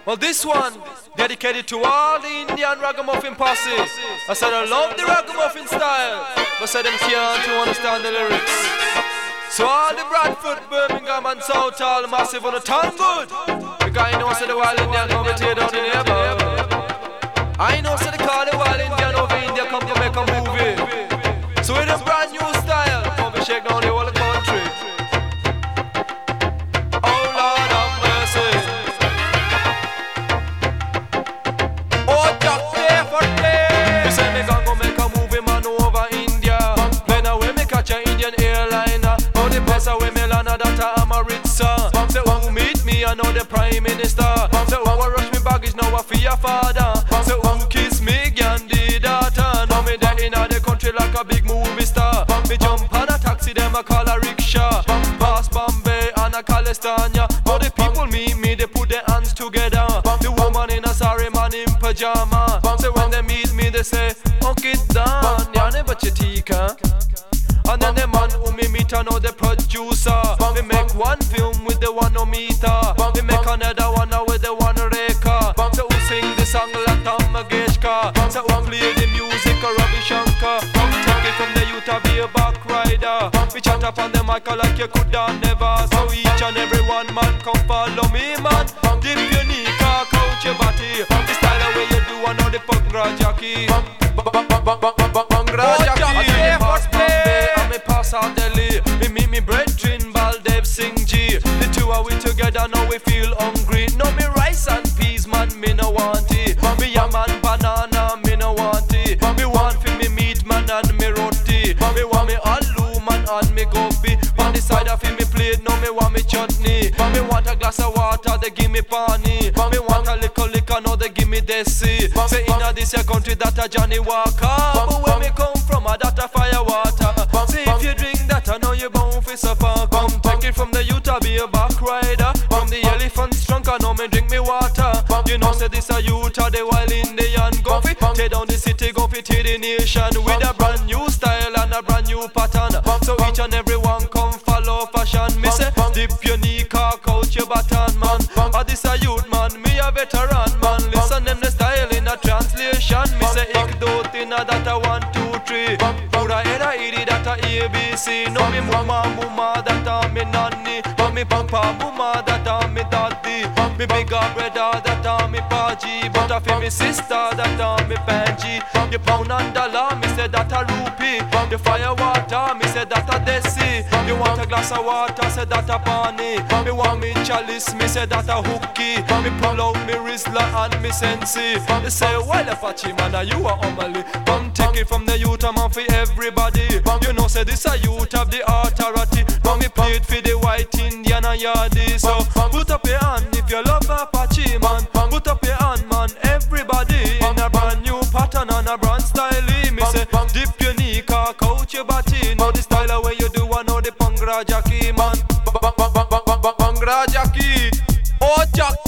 Well, this one dedicated to all the Indian ragamuffin posse. I said I love the ragamuffin style, but said them can't understand the lyrics. So all the Bradford, Birmingham and South, all massive on the tongue good. Because I know say the wild Indian come to tear down the neighbor. I know say they call the wild Indian over India come to make a movie. So with a brand new style, come to shake down the whole country. Oh Lord have mercy. Oh Jack play for play. You say me gon' go make a movie man over India. Then away me catch a Indian airliner. Oh the best away me land that I'm a rich son. Say who meet me I know the Prime Minister. Say who rush me baggage now I fear father. Say who kiss me Gandhi daughter. Now me there in the country like a big movie star. Me jump on a taxi them I call a rickshaw. Pass Bombay and a California. Now the people meet me they put their hands together. The woman in a sorry man in pajama. So when they meet me they say okay down yani bachatika. And then the man who me meet I know the producer. We make one film with the one meter. We make another one with the one reka. So who sing the song Lata Mangeshkar. So who play the music Ravi Shankar. Take it from the youth to be a back rider. We chat up on the mic like you could have never. So each and every one man come follow me man. Dip your knee, cock out your body. The style the way you do I know the Bhangra Jackie. Bhangra Jackie. Pass out Delhi. Me meet me brethren Baldev Singh G. The two are we together now we feel hungry. No me rice and peas man me no want it. Me yam and banana me no want it. Me want fi me meat man and me roti. Me want me aloo man and me gobi. On the side of me plate no me want me chutney. Me want a glass of water they give me pani. Me want a little liquor no they give me desi. Say inna this your country that a Johnny Walker. But where me come from a that a fire water. See if you drink that I know you bound for suffer. Come take it from the youth to be a back rider. From the elephant's trunk I know me drink me water. You know say this a youth a the wild Indian. Go fi tear down the city, go fi tear the nation. With a brand new style and a brand new pattern. So each and every one come follow fashion. Me say dip your knee, cock out your baton man. This a youth man, me a veteran man. Listen them the style in a translation. Me say ikdot in a that a 1, 2, 3. Pura era iri that a ABC. No me mama that a me nanny. No me papa mama that a me daddy. Me bigger brother that a me paji. But a fi me sister that a me panji. You pound and dollar, me say that a rupee. The fire water, me say that a desi. You want a glass of water, say that a pani. Me want me chalice, me say that a hooky. Me pull out me Rizla and me sensi. They say well Apache man, you a homily. Come take it from the youth, I'm on for everybody. You know say this a youth of the authority. Now me play it for the white Indian and yardie. So put up your hand if you love Apache man. Put up your hand man, everybody. In a brand new pattern and a brand style. Me say dip your knee, cock out your body. Know the style where you do, I know the Bhangra Jackie man. Bhangra Jackie. Oh Jack